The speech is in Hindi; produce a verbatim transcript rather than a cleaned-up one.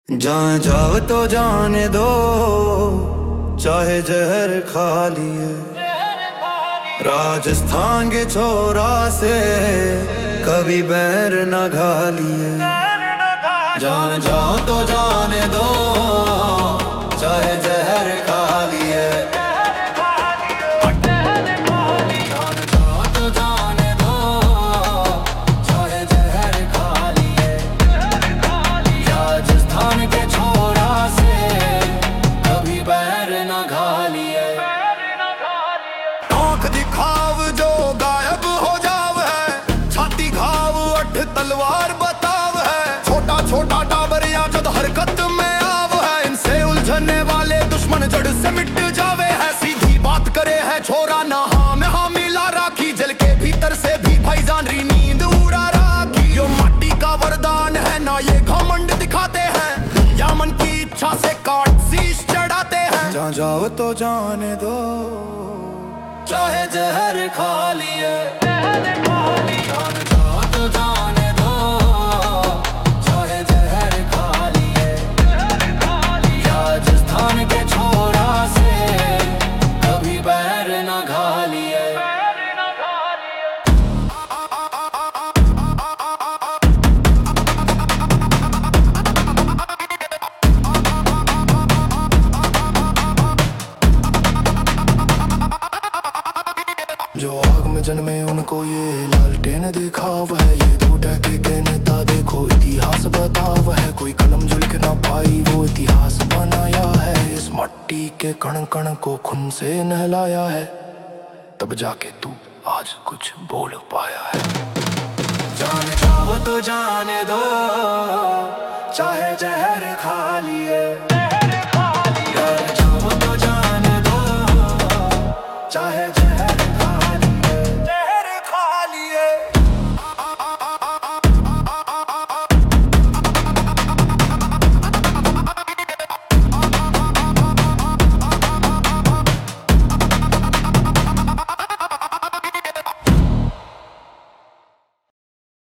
जहाँ जाओ तो जाने दो, चाहे जहर खा लिए। राजस्थान के छोरा से कभी बैर न घा लिए। जहाँ जाओ तो जाने दो, चाहे जहर खा लिए। तलवार बताव है, छोटा छोटा टाबर या जद हरकत में आव है। इनसे उलझने वाले दुश्मन जड़ से मिट जावे है। सीधी बात करे है छोरा, ना हाँ में हाँ मिला राखी। जल के भीतर से भी भाईजान री नींद उड़ा राखी। यो माटी का वरदान है ना, ये घमंड दिखाते हैं या मन की इच्छा से काट शीश चढ़ाते हैं। जहाँ जाओ तो जाने दो, चाहे जहर खा लिए। जो आग में जन्मे उनको ये लालटेन दिखाव है। ये दो टके के नेता देखो इतिहास बताव है। कोई कलम झुलक ना पाई वो इतिहास बनाया है। इस मट्टी के कण कण को खून से नहलाया है, तब जाके तू आज कुछ बोल पाया है। जाने जाओ तो जाने दो, चाहे जहर खा लिए।